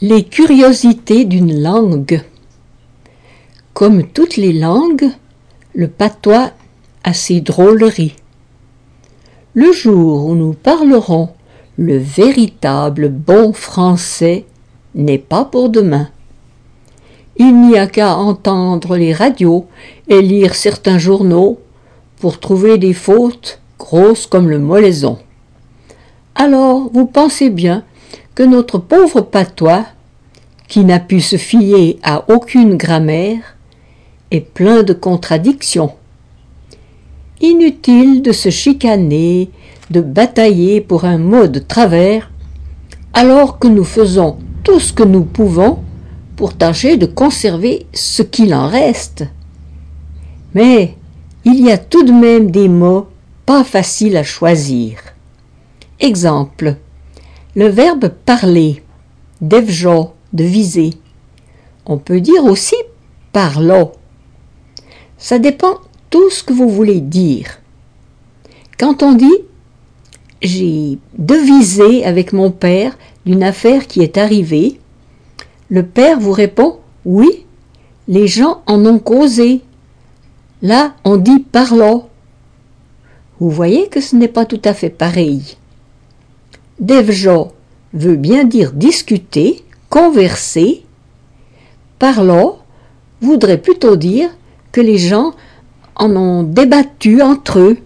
Les curiosités d'une langue. Comme toutes les langues, le patois a ses drôleries. Le jour où nous parlerons le véritable bon français n'est pas pour demain. Il n'y a qu'à entendre les radios et lire certains journaux pour trouver des fautes grosses comme le molaison. Alors, vous pensez bien que notre pauvre patois, qui n'a pu se fier à aucune grammaire, est plein de contradictions. Inutile de se chicaner, de batailler pour un mot de travers, alors que nous faisons tout ce que nous pouvons pour tâcher de conserver ce qu'il en reste. Mais il y a tout de même des mots pas faciles à choisir. Exemple, le verbe parler, devjo, de viser. On peut dire aussi parlons. Ça dépend tout ce que vous voulez dire. Quand on dit j'ai devisé avec mon père d'une affaire qui est arrivée, le père vous répond oui, les gens en ont causé. Là, on dit parlons. Vous voyez que ce n'est pas tout à fait pareil. Devjo veut bien dire discuter, converser. Parlons voudrait plutôt dire que les gens en ont débattu entre eux.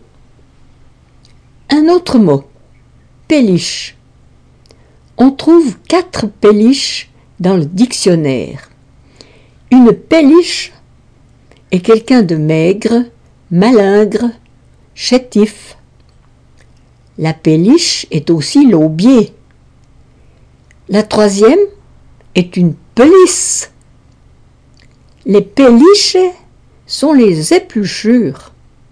Un autre mot, péliche. On trouve 4 péliches dans le dictionnaire. Une péliche est quelqu'un de maigre, malingre, chétif. La péliche est aussi l'aubier. La 3e est une pelisse. Les péliches sont les épluchures.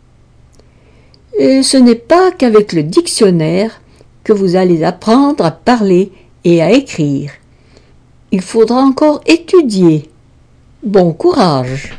Et ce n'est pas qu'avec le dictionnaire que vous allez apprendre à parler et à écrire. Il faudra encore étudier. Bon courage!